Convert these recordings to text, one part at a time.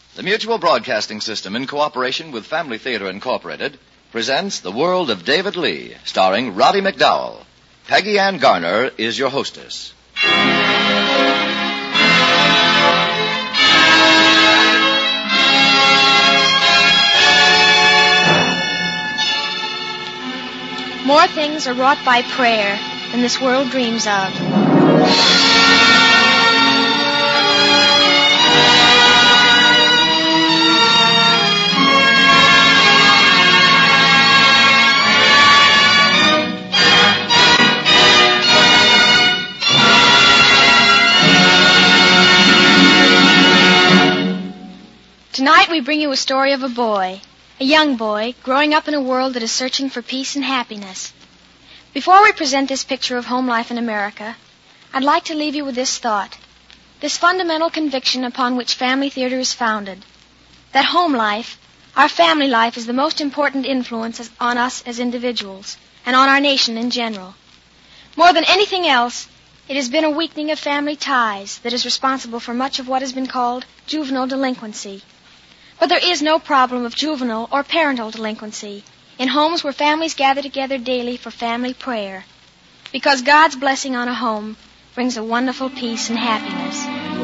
The Mutual Broadcasting System, in cooperation with Family Theater Incorporated, presents The World of David Lee, starring Roddy McDowell. Peggy Ann Garner is your hostess. More things are wrought by prayer than this world dreams of. Tonight we bring you a story of a boy, a young boy, growing up in a world that is searching for peace and happiness. Before we present this picture of home life in America, I'd like to leave you with this thought, this fundamental conviction upon which Family Theater is founded, that home life, our family life, is the most important influence on us as individuals and on our nation in general. More than anything else, it has been a weakening of family ties that is responsible for much of what has been called juvenile delinquency. But there is no problem of juvenile or parental delinquency in homes where families gather together daily for family prayer, because God's blessing on a home brings a wonderful peace and happiness.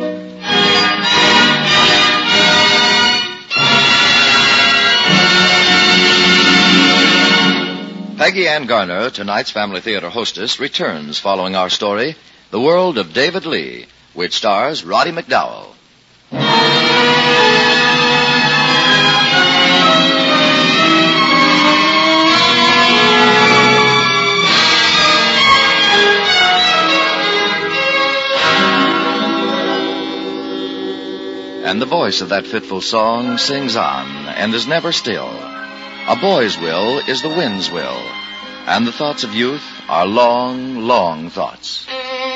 Peggy Ann Garner, tonight's Family Theater hostess, returns following our story, The World of David Lee, which stars Roddy McDowell. And the voice of that fitful song sings on and is never still. A boy's will is the wind's will, and the thoughts of youth are long, long thoughts.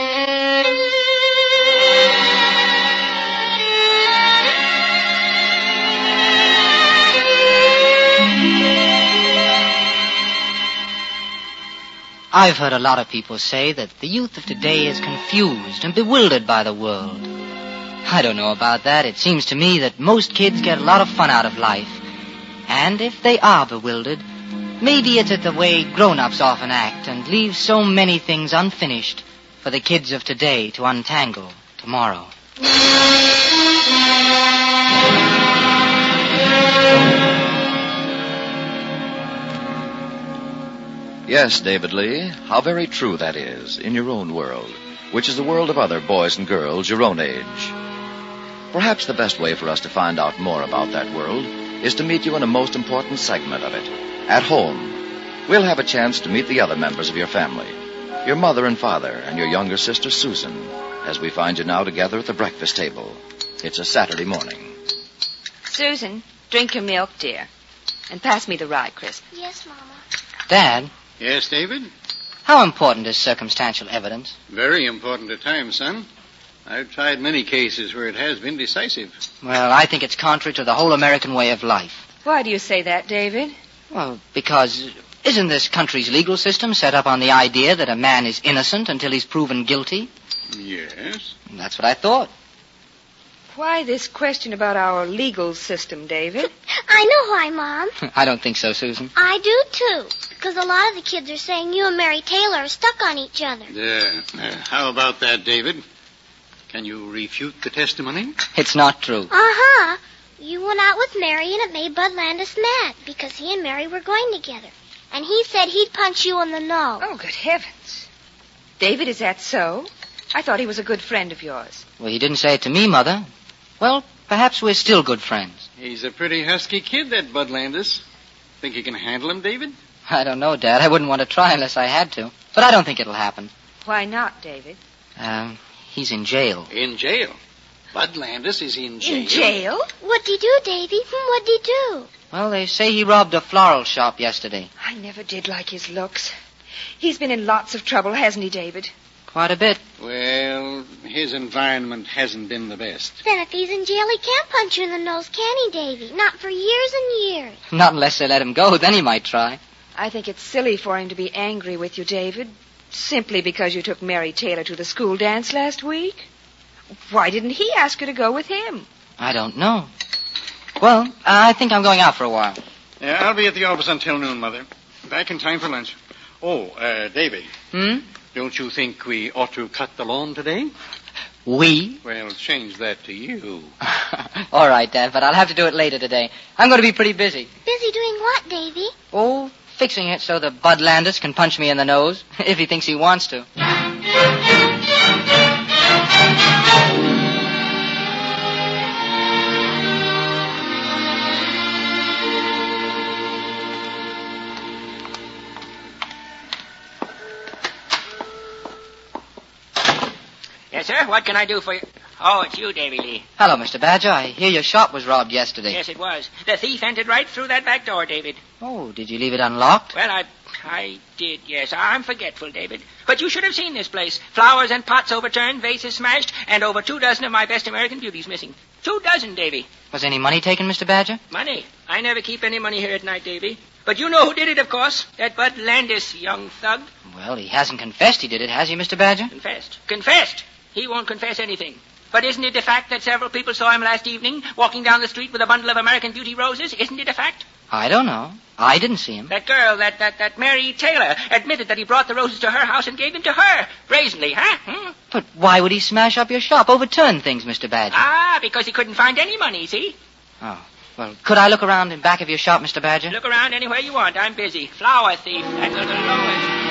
I've heard a lot of people say that the youth of today is confused and bewildered by the world. I don't know about that. It seems to me that most kids get a lot of fun out of life. And if they are bewildered, maybe it's at the way grown-ups often act and leave so many things unfinished for the kids of today to untangle tomorrow. Yes, David Lee, how very true that is in your own world, which is the world of other boys and girls your own age. Perhaps the best way for us to find out more about that world is to meet you in a most important segment of it, at home. We'll have a chance to meet the other members of your family, your mother and father and your younger sister Susan, as we find you now together at the breakfast table. It's a Saturday morning. Susan, drink your milk, dear. And pass me the rye crisp. Yes, Mama. Dad? Yes, David? How important is circumstantial evidence? Very important at times, son. I've tried many cases where it has been decisive. Well, I think it's contrary to the whole American way of life. Why do you say that, David? Well, because isn't this country's legal system set up on the idea that a man is innocent until he's proven guilty? Yes. That's what I thought. Why this question about our legal system, David? I know why, Mom. I don't think so, Susan. I do, too. Because a lot of the kids are saying you and Mary Taylor are stuck on each other. Yeah. How about that, David? Can you refute the testimony? It's not true. Uh-huh. You went out with Mary and it made Bud Landis mad because he and Mary were going together. And he said he'd punch you in the nose. Oh, good heavens. David, is that so? I thought he was a good friend of yours. Well, he didn't say it to me, Mother. Well, perhaps we're still good friends. He's a pretty husky kid, that Bud Landis. Think you can handle him, David? I don't know, Dad. I wouldn't want to try unless I had to. But I don't think it'll happen. Why not, David? He's in jail. In jail? Bud Landis is in jail? In jail? What'd he do, Davy? What'd he do? Well, they say he robbed a floral shop yesterday. I never did like his looks. He's been in lots of trouble, hasn't he, David? Quite a bit. Well, his environment hasn't been the best. Then if he's in jail, he can't punch you in the nose, can he, Davy? Not for years and years. Not unless they let him go. Then he might try. I think it's silly for him to be angry with you, David, simply because you took Mary Taylor to the school dance last week. Why didn't he ask her to go with him? I don't know. Well, I think I'm going out for a while. Yeah, I'll be at the office until noon, Mother. Back in time for lunch. Oh, Davy. Don't you think we ought to cut the lawn today? We? Well, change that to you. All right, Dad, but I'll have to do it later today. I'm going to be pretty busy. Busy doing what, Davy? Oh, fixing it so that Bud Landis can punch me in the nose, if he thinks he wants to. Yes, sir. What can I do for you? Oh, it's you, Davy Lee. Hello, Mr. Badger. I hear your shop was robbed yesterday. Yes, it was. The thief entered right through that back door, David. Oh, did you leave it unlocked? Well, I did, yes. I'm forgetful, David. But you should have seen this place. Flowers and pots overturned, vases smashed, and over 24 of my best American beauties missing. 24, Davy. Was any money taken, Mr. Badger? Money? I never keep any money here at night, Davy. But you know who did it, of course. That Bud Landis, young thug. Well, he hasn't confessed he did it, has he, Mr. Badger? Confessed. Confessed? He won't confess anything. But isn't it a fact that several people saw him last evening walking down the street with a bundle of American Beauty roses? Isn't it a fact? I don't know. I didn't see him. That girl, that Mary Taylor, admitted that he brought the roses to her house and gave them to her. Brazenly, huh? But why would he smash up your shop, overturn things, Mr. Badger? Ah, because he couldn't find any money, see? Oh, well, could I look around in back of your shop, Mr. Badger? Look around anywhere you want. I'm busy. Flower thief. That's the lowest.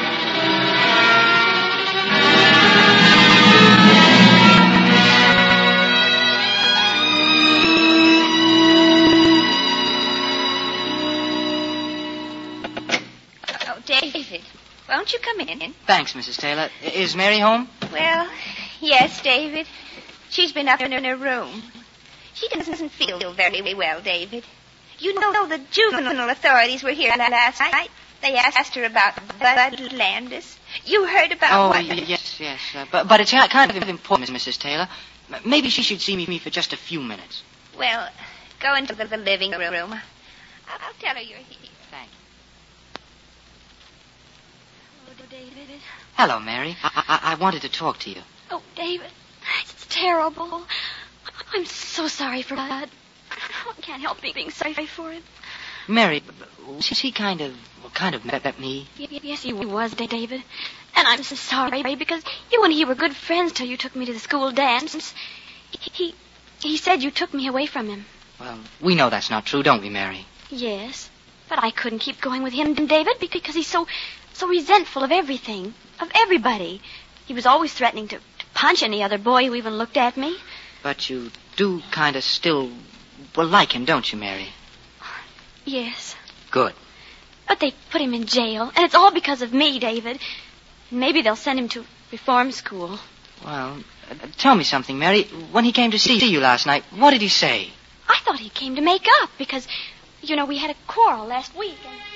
David, won't you come in? Thanks, Mrs. Taylor. Is Mary home? Well, yes, David. She's been up in her room. She doesn't feel very well, David. You know the juvenile authorities were here last night. They asked her about Bud Landis. You heard about what? Yes. But it's kind of important, Mrs. Taylor. Maybe she should see me for just a few minutes. Well, go into the living room. I'll tell her you're here. Thank you. David. Hello, Mary. I wanted to talk to you. Oh, David, it's terrible. I'm so sorry for Bud. I can't help being sorry for him. Mary, was he kind of mad at me? Yes, he was, David. And I'm so sorry because you and he were good friends till you took me to the school dance. He said you took me away from him. Well, we know that's not true, don't we, Mary? Yes, but I couldn't keep going with him, David, because he's so resentful of everything, of everybody. He was always threatening to punch any other boy who even looked at me. But you do kind of still, like him, don't you, Mary? Yes. Good. But they put him in jail, and it's all because of me, David. Maybe they'll send him to reform school. Well, tell me something, Mary. When he came to see you last night, what did he say? I thought he came to make up because, we had a quarrel last week.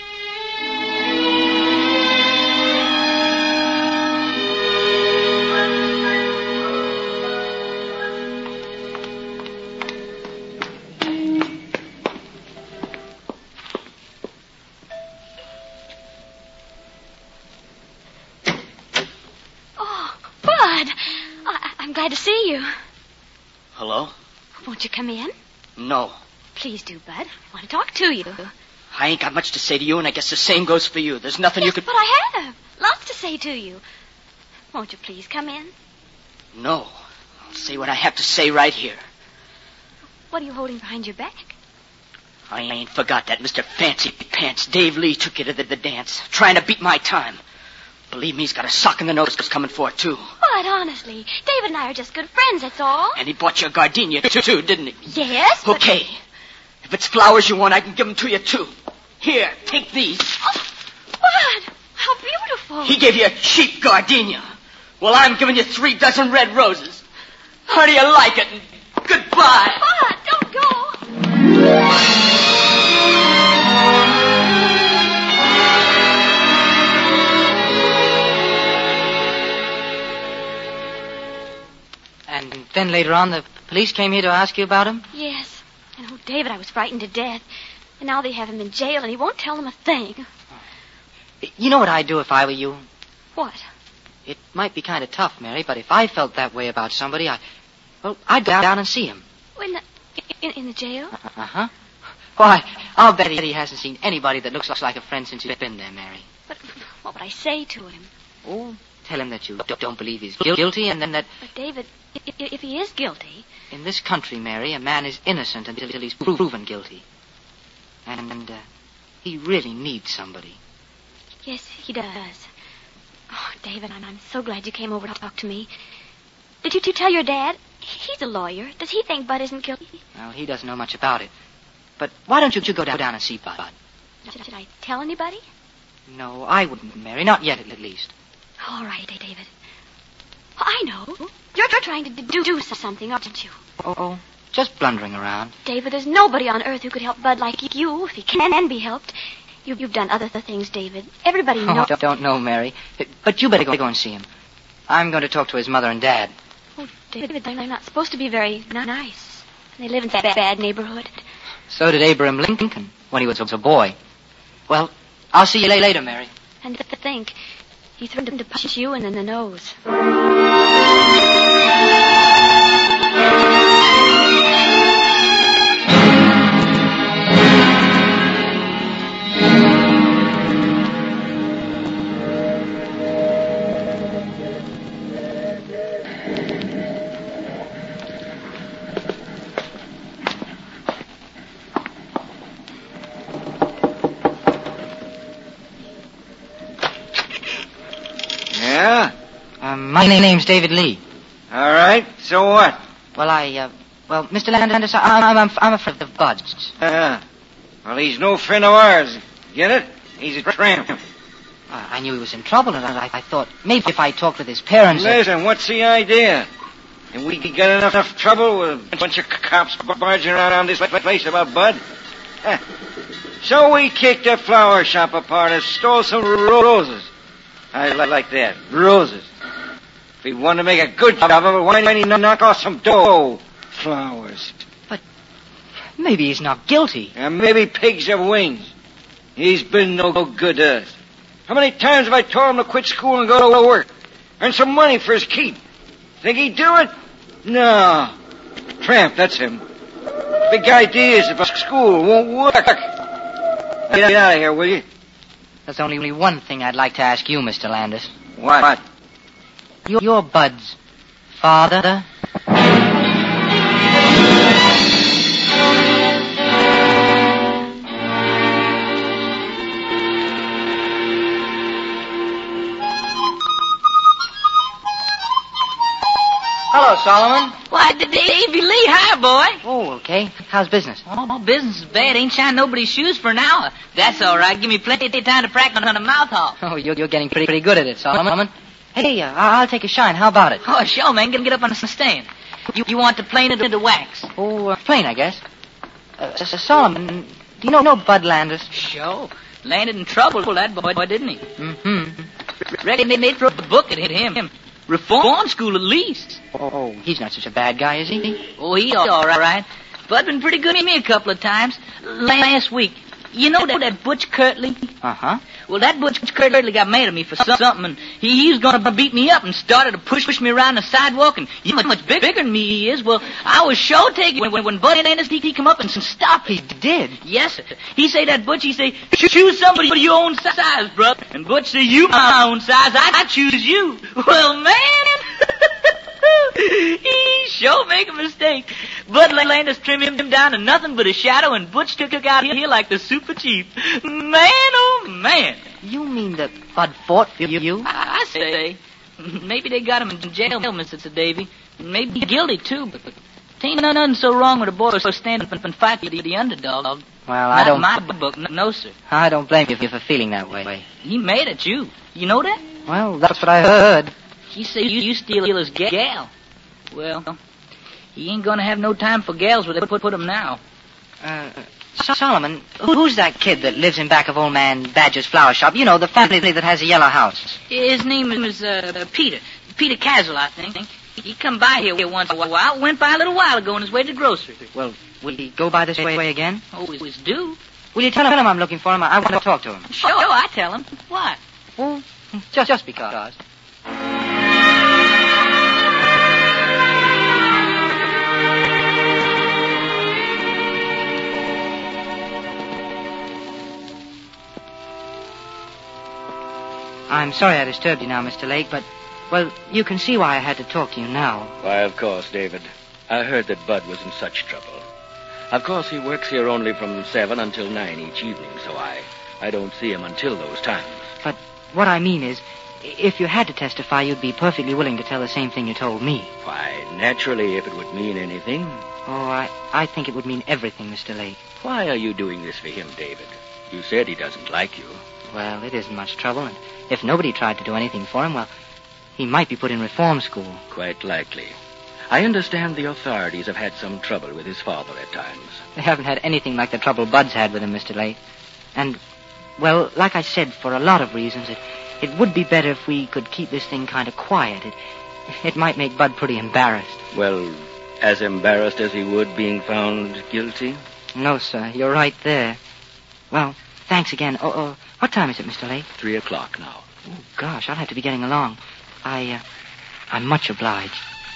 I'm glad to see you. Hello? Won't you come in? No. Please do, Bud. I want to talk to you. I ain't got much to say to you, and I guess the same goes for you. There's nothing you could... But I have. Lots to say to you. Won't you please come in? No. I'll say what I have to say right here. What are you holding behind your back? I ain't forgot that Mr. Fancy Pants Dave Lee took you to the dance, trying to beat my time. Believe me, he's got a sock in the nose coming for it, too. But honestly, David and I are just good friends, that's all. And he bought you a gardenia, too, didn't he? Yes, but... Okay. If it's flowers you want, I can give them to you, too. Here, take these. Oh, Bud, how beautiful. He gave you a cheap gardenia. Well, I'm giving you 36 red roses. How do you like it? And goodbye. Bud, don't go. And then later on, the police came here to ask you about him? Yes. And oh, David, I was frightened to death. And now they have him in jail, and he won't tell them a thing. You know what I'd do if I were you? What? It might be kind of tough, Mary, but if I felt that way about somebody, I'd go down and see him. In the jail? Uh-huh. Why, I'll bet he hasn't seen anybody that looks like a friend since he's been there, Mary. But what would I say to him? Oh, tell him that you don't believe he's guilty, and then that... But, David, if he is guilty... In this country, Mary, a man is innocent until he's proven guilty. And he really needs somebody. Yes, he does. Oh, David, I'm so glad you came over to talk to me. Did you tell your dad? He's a lawyer. Does he think Bud isn't guilty? Well, he doesn't know much about it. But why don't you go down and see Bud? Should I tell anybody? No, I wouldn't, Mary. Not yet, at least. All right, David. Oh, I know. You're trying to do something, aren't you? Oh, just blundering around. David, there's nobody on earth who could help Bud like you, if he can be helped. You've done other things, David. Everybody knows. Oh, don't know, Mary. But you better go and see him. I'm going to talk to his mother and dad. Oh, David, they're not supposed to be very nice. They live in that bad neighborhood. So did Abraham Lincoln when he was a boy. Well, I'll see you later, Mary. And to think, he threatened to punch you in the nose. My name's David Lee. All right, so what? Well, Mr. Landis, I'm a friend of Bud's. Well, he's no friend of ours. Get it? He's a tramp. I knew he was in trouble, and I thought maybe if I talked with his parents... Listen, what's the idea? And we got enough trouble with a bunch of cops barging around this place about Bud? So we kicked a flower shop apart and stole some roses. I like that. Roses. If he wanted to make a good job of it, why didn't he knock off some dough? Flowers. But maybe he's not guilty. And maybe pigs have wings. He's been no good to us. How many times have I told him to quit school and go to work? Earn some money for his keep. Think he'd do it? No. Tramp, that's him. Big ideas about school won't work. Get out of here, will you? There's only one thing I'd like to ask you, Mr. Landis. What? You're Bud's father? Hello, Solomon. Why, Davy Lee, hi, boy. Oh, okay. How's business? Oh, business is bad. Ain't shined nobody's shoes for an hour. That's all right. Give me plenty of time to practice on the mouth hall. Oh, you're getting pretty good at it, Solomon. Hey, I'll take a shine. How about it? Oh, sure, man. Get up on the stand. You want to plane it into wax? Oh, plain, I guess. Solomon, do you know Bud Landis? Sure. Landed in trouble, that boy, didn't he? Mm-hmm. Reckon they threw a book at him. Reform school, at least. Oh, he's not such a bad guy, is he? Oh, he's all right. Bud been pretty good to me a couple of times. Last week. You know that Butch Kirtley? Uh-huh. Well, that Butch Kirtley got mad at me for something, and he was going to beat me up and started to push me around the sidewalk, and you know how much bigger than me he is. Well, I was sure taking when Bud Landis, he come up and stopped. He did? Yes, sir. He say that Butch, he say, choose somebody your own size, bruh. And Butch say, you my own size, I choose you. Well, man... He sure make a mistake. Bud Landis trimmed him down to nothing but a shadow, and Butch took out here like the super chief. Man, oh man. You mean that Bud fought for you? I say. Maybe they got him in jail, Mr. Davy. Maybe guilty, too, but ain't nothing so wrong with a boy who stand up and fight the underdog. Well, I don't... Not my book, no, sir. I don't blame you for feeling that way. He made at you. You know that? Well, that's what I heard. He say you steal his gal. Well, he ain't gonna have no time for gals where they put him now. Solomon, who's that kid that lives in back of old man Badger's flower shop? You know, the family that has a yellow house. His name is Peter. Peter Castle, I think. He come by here once in a while. Went by a little while ago on his way to the grocery. Well, will he go by this way again? Always do. Will you tell him I'm looking for him? I want to talk to him. Sure, I tell him. Why? Well, just because. I'm sorry I disturbed you now, Mr. Lake, but, well, you can see why I had to talk to you now. Why, of course, David. I heard that Bud was in such trouble. Of course, he works here only from 7 until 9 each evening, so I don't see him until those times. But what I mean is, if you had to testify, you'd be perfectly willing to tell the same thing you told me. Why, naturally, if it would mean anything. Oh, I think it would mean everything, Mr. Lake. Why are you doing this for him, David? You said he doesn't like you. Well, it isn't much trouble, and if nobody tried to do anything for him, well, he might be put in reform school. Quite likely. I understand the authorities have had some trouble with his father at times. They haven't had anything like the trouble Bud's had with him, Mr. Lake. And, well, like I said, for a lot of reasons, it would be better if we could keep this thing kind of quiet. It might make Bud pretty embarrassed. Well, as embarrassed as he would being found guilty? No, sir. You're right there. Well, thanks again. What time is it, Mr. Lake? 3 o'clock now. Oh, gosh, I'll have to be getting along. I'm much obliged.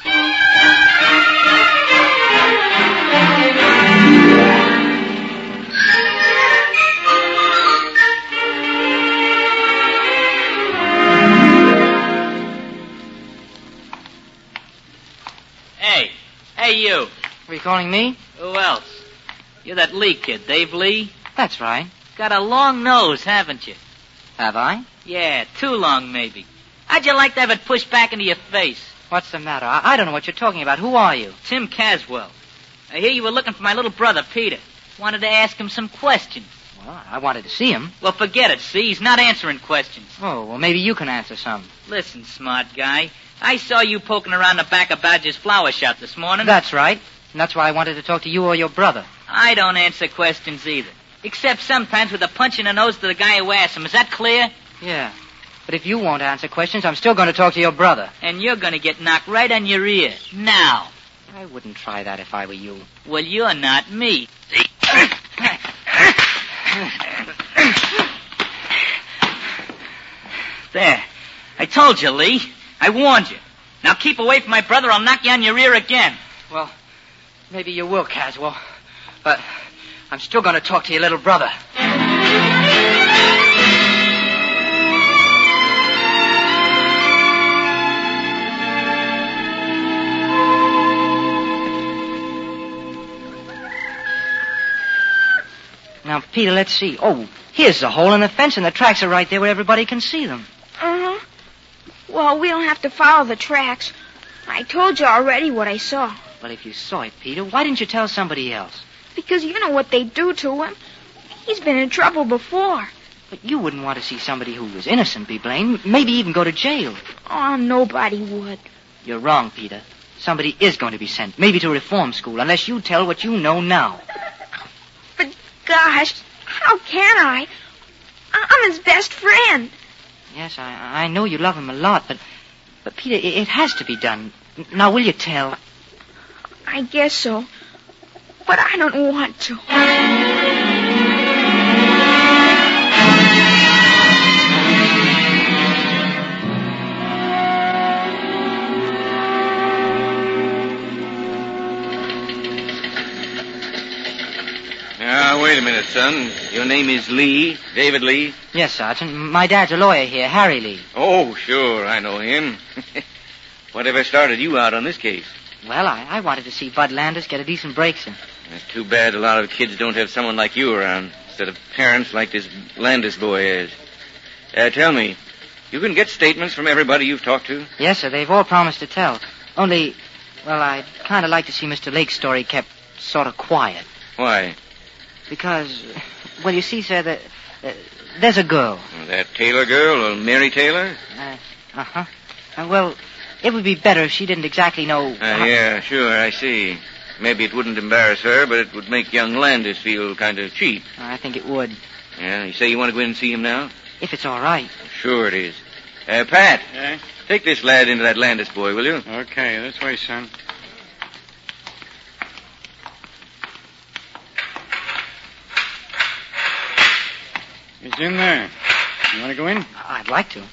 Hey, you. Were you calling me? Who else? You're that Lee kid, Dave Lee. That's right. Got a long nose, haven't you? Have I? Yeah, too long, maybe. How'd you like to have it pushed back into your face? What's the matter? I don't know what you're talking about. Who are you? Tim Caswell. I hear you were looking for my little brother, Peter. Wanted to ask him some questions. Well, I wanted to see him. Well, forget it, see? He's not answering questions. Oh, well, maybe you can answer some. Listen, smart guy. I saw you poking around the back of Badger's flower shop this morning. That's right. And that's why I wanted to talk to you or your brother. I don't answer questions either. Except sometimes with a punch in the nose to the guy who asks them. Is that clear? Yeah. But if you won't answer questions, I'm still going to talk to your brother. And you're going to get knocked right on your ear. Now. I wouldn't try that if I were you. Well, you're not me. There. I told you, Lee. I warned you. Now keep away from my brother. I'll knock you on your ear again. Well, maybe you will, Caswell. But I'm still going to talk to your little brother. Now, Peter, let's see. Oh, here's the hole in the fence, and the tracks are right there where everybody can see them. Uh-huh. Well, we don't have to follow the tracks. I told you already what I saw. Well, if you saw it, Peter, why didn't you tell somebody else? Because you know what they do to him. He's been in trouble before. But you wouldn't want to see somebody who was innocent be blamed, maybe even go to jail. Oh, nobody would. You're wrong, Peter. Somebody is going to be sent, maybe to reform school, unless you tell what you know now. But, gosh, how can I? I'm his best friend. Yes, I know you love him a lot, but Peter, it has to be done. Now, will you tell? I guess so. But I don't want to. Now, wait a minute, son. Your name is Lee, David Lee? Yes, Sergeant. My dad's a lawyer here, Harry Lee. Oh, sure, I know him. Whatever started you out on this case? Well, I wanted to see Bud Landis get a decent break, sir. It's too bad a lot of kids don't have someone like you around, instead of parents like this Landis boy is. Tell me, you can get statements from everybody you've talked to? Yes, sir. They've all promised to tell. Only, well, I'd kind of like to see Mr. Lake's story kept sort of quiet. Why? Because, well, you see, sir, there's a girl. That Taylor girl, Mary Taylor? Uh-huh. Well, it would be better if she didn't exactly know... Yeah, sure, I see. Maybe it wouldn't embarrass her, but it would make young Landis feel kind of cheap. I think it would. Yeah, you say you want to go in and see him now? If it's all right. Sure it is. Pat. Yeah? Take this lad into that Landis boy, will you? Okay, this way, son. He's in there. You want to go in? I'd like to.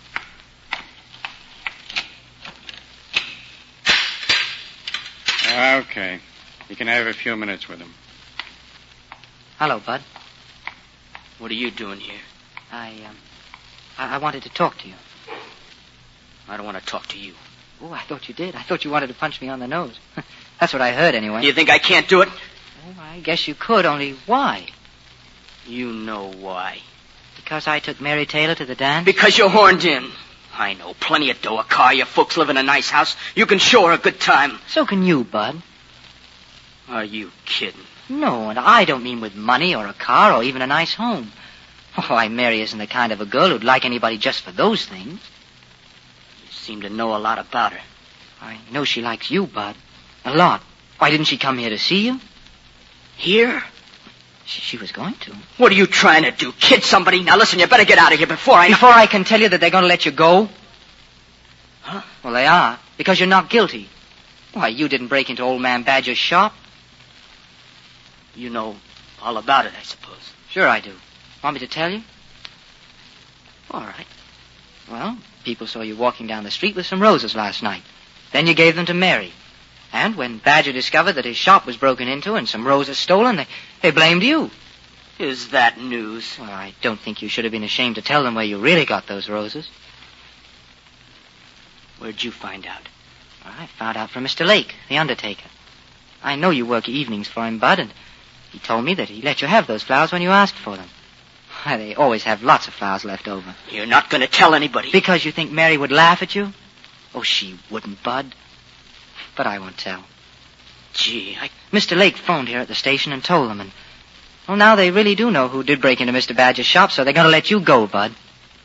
Okay. You can have a few minutes with him. Hello, Bud. What are you doing here? I wanted to talk to you. I don't want to talk to you. Oh, I thought you did. I thought you wanted to punch me on the nose. That's what I heard, anyway. You think I can't do it? Oh, I guess you could, only why? You know why. Because I took Mary Taylor to the dance? Because you're horned in. I know. Plenty of dough, a car, your folks live in a nice house. You can show her a good time. So can you, Bud. Are you kidding? No, and I don't mean with money or a car or even a nice home. Why, Mary isn't the kind of a girl who'd like anybody just for those things. You seem to know a lot about her. I know she likes you, Bud. A lot. Why didn't she come here to see you? Here? She was going to. What are you trying to do? Kid somebody? Now listen, you better get out of here before I can tell you that they're going to let you go? Huh? Well, they are. Because you're not guilty. Why, you didn't break into old man Badger's shop. You know all about it, I suppose. Sure I do. Want me to tell you? All right. Well, people saw you walking down the street with some roses last night. Then you gave them to Mary. And when Badger discovered that his shop was broken into and some roses stolen, they blamed you. Is that news? Well, I don't think you should have been ashamed to tell them where you really got those roses. Where'd you find out? Well, I found out from Mr. Lake, the undertaker. I know you work evenings for him, Bud, and he told me that he let you have those flowers when you asked for them. Why, they always have lots of flowers left over. You're not going to tell anybody? Because you think Mary would laugh at you? Oh, she wouldn't, Bud. But I won't tell. Gee, Mr. Lake phoned here at the station and told them, and... Well, now they really do know who did break into Mr. Badger's shop, so they're going to let you go, Bud.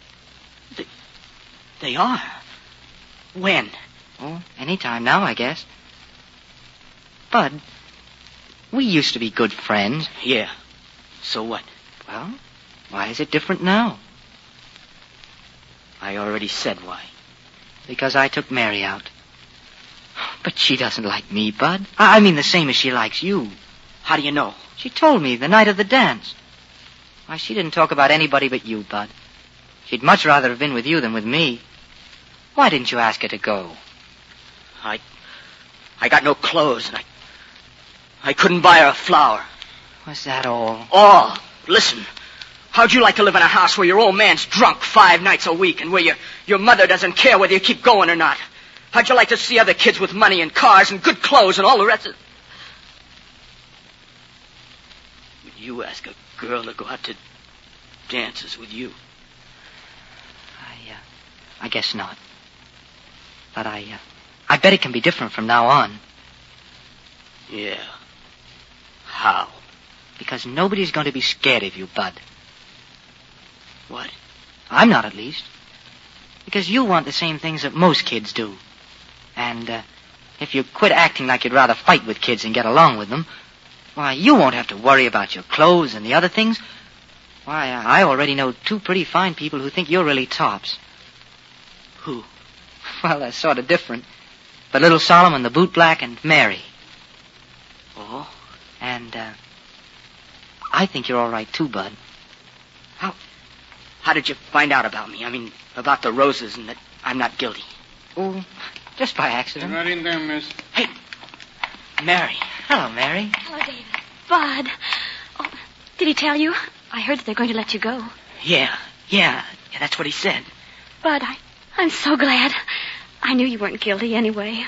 They are? When? Oh, any time now, I guess. Bud, we used to be good friends. Yeah. So what? Well, why is it different now? I already said why. Because I took Mary out. But she doesn't like me, Bud. I mean the same as she likes you. How do you know? She told me the night of the dance. Why, she didn't talk about anybody but you, Bud. She'd much rather have been with you than with me. Why didn't you ask her to go? I got no clothes, and I couldn't buy her a flower. Was that all? All. Listen, how'd you like to live in a house where your old man's drunk 5 nights a week and where your mother doesn't care whether you keep going or not? How'd you like to see other kids with money and cars and good clothes and all the rest of it? Would you ask a girl to go out to dances with you? I guess not. But I bet it can be different from now on. Yeah. How? Because nobody's going to be scared of you, Bud. What? I'm not, at least. Because you want the same things that most kids do. And if you quit acting like you'd rather fight with kids and get along with them, why, you won't have to worry about your clothes and the other things. Why, I already know 2 pretty fine people who think you're really tops. Who? Well, they're sort of different. But little Solomon, the bootblack, and Mary. Oh? And, I think you're all right, too, Bud. How did you find out about me? I mean, about the roses and that I'm not guilty. Oh, just by accident. You're right in there, miss. Hey, Mary. Hello, Mary. Hello, David. Bud. Oh, did he tell you? I heard that they're going to let you go. Yeah, that's what he said. Bud, I'm so glad. I knew you weren't guilty anyway.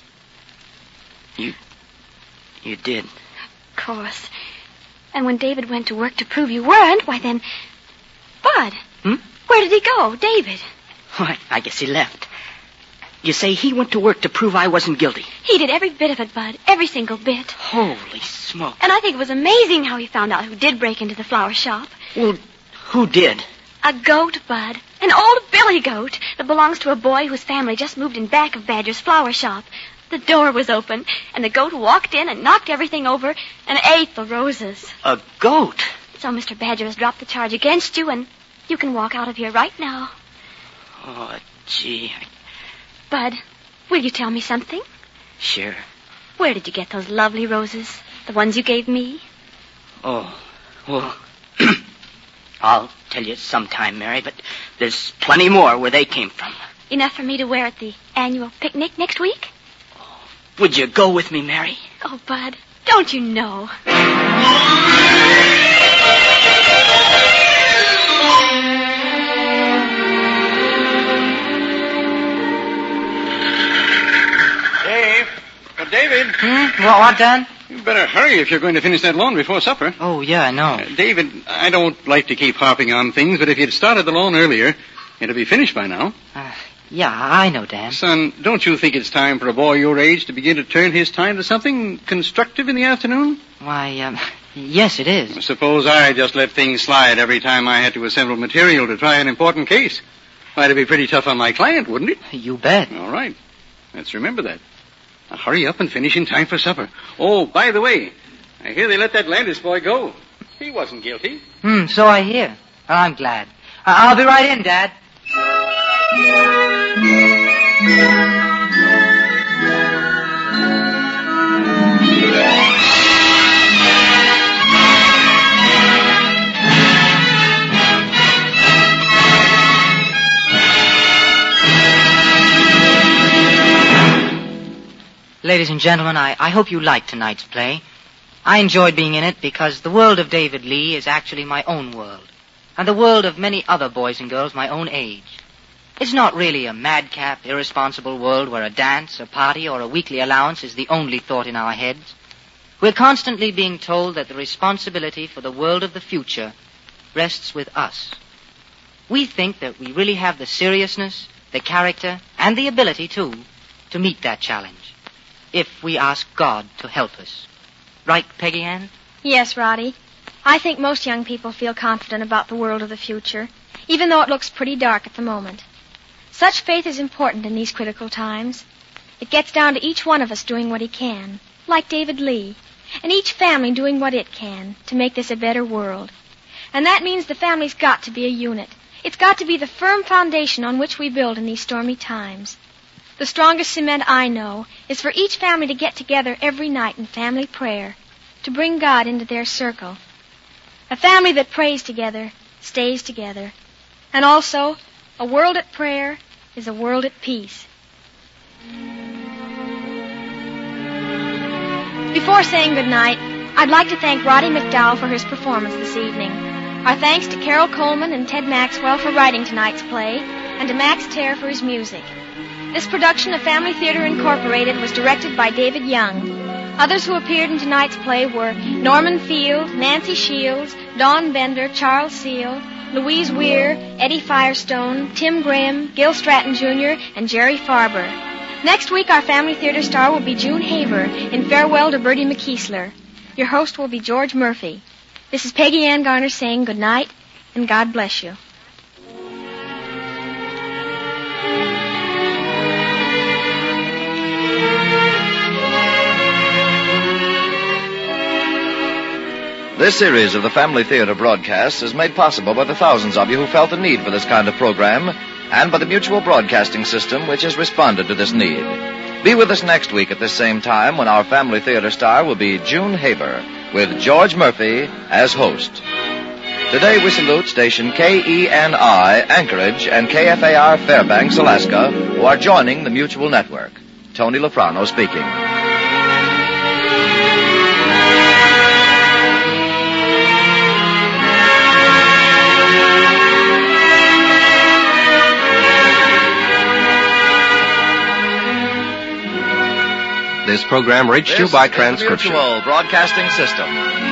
You did? Of course. And when David went to work to prove you weren't, why then... Bud. Where did he go, David? Why, I guess he left. You say he went to work to prove I wasn't guilty? He did every bit of it, Bud. Every single bit. Holy smoke. And I think it was amazing how he found out who did break into the flower shop. Well, who did? A goat, Bud. An old billy goat that belongs to a boy whose family just moved in back of Badger's flower shop. The door was open, and the goat walked in and knocked everything over and ate the roses. A goat? So Mr. Badger has dropped the charge against you, and you can walk out of here right now. Oh, gee. Bud, will you tell me something? Sure. Where did you get those lovely roses? The ones you gave me? Oh, well, I'll tell you sometime, Mary, but there's plenty more where they came from. Enough for me to wear at the annual picnic next week? Would you go with me, Mary? Oh, Bud, don't you know? David. What, Dan? You better hurry if you're going to finish that lawn before supper. Oh, yeah, I know. David, I don't like to keep harping on things, but if you'd started the lawn earlier, it'd be finished by now. Yeah, I know, Dan. Son, don't you think it's time for a boy your age to begin to turn his time to something constructive in the afternoon? Why, yes, it is. Suppose I just let things slide every time I had to assemble material to try an important case. Why, it'd be pretty tough on my client, wouldn't it? You bet. All right. Let's remember that. Now, hurry up and finish in time for supper. Oh, by the way, I hear they let that Landis boy go. He wasn't guilty. So I hear. Well, I'm glad. I'll be right in, Dad. Ladies and gentlemen, I hope you liked tonight's play. I enjoyed being in it because the world of David Lee is actually my own world, and the world of many other boys and girls my own age. It's not really a madcap, irresponsible world where a dance, a party, or a weekly allowance is the only thought in our heads. We're constantly being told that the responsibility for the world of the future rests with us. We think that we really have the seriousness, the character, and the ability, too, to meet that challenge, if we ask God to help us. Right, Peggy Ann? Yes, Roddy. I think most young people feel confident about the world of the future, even though it looks pretty dark at the moment. Such faith is important in these critical times. It gets down to each one of us doing what he can, like David Lee, and each family doing what it can to make this a better world. And that means the family's got to be a unit. It's got to be the firm foundation on which we build in these stormy times. The strongest cement I know is for each family to get together every night in family prayer, to bring God into their circle. A family that prays together stays together. And also, a world at prayer is a world at peace. Before saying goodnight, I'd like to thank Roddy McDowell for his performance this evening. Our thanks to Carol Coleman and Ted Maxwell for writing tonight's play, and to Max Terr for his music. This production of Family Theater Incorporated was directed by David Young. Others who appeared in tonight's play were Norman Field, Nancy Shields, Dawn Bender, Charles Seal, Louise Weir, Eddie Firestone, Tim Grimm, Gil Stratton Jr., and Jerry Farber. Next week, our Family Theater star will be June Haver in Farewell to Bertie McKeesler. Your host will be George Murphy. This is Peggy Ann Garner saying good night, and God bless you. This series of the Family Theater broadcasts is made possible by the thousands of you who felt the need for this kind of program, and by the Mutual Broadcasting System, which has responded to this need. Be with us next week at this same time when our Family Theater star will be June Haver, with George Murphy as host. Today we salute station KENI, Anchorage, and KFAR, Fairbanks, Alaska, who are joining the Mutual Network. Tony Lafrano speaking. This program reached you by transcription. Mutual Broadcasting System.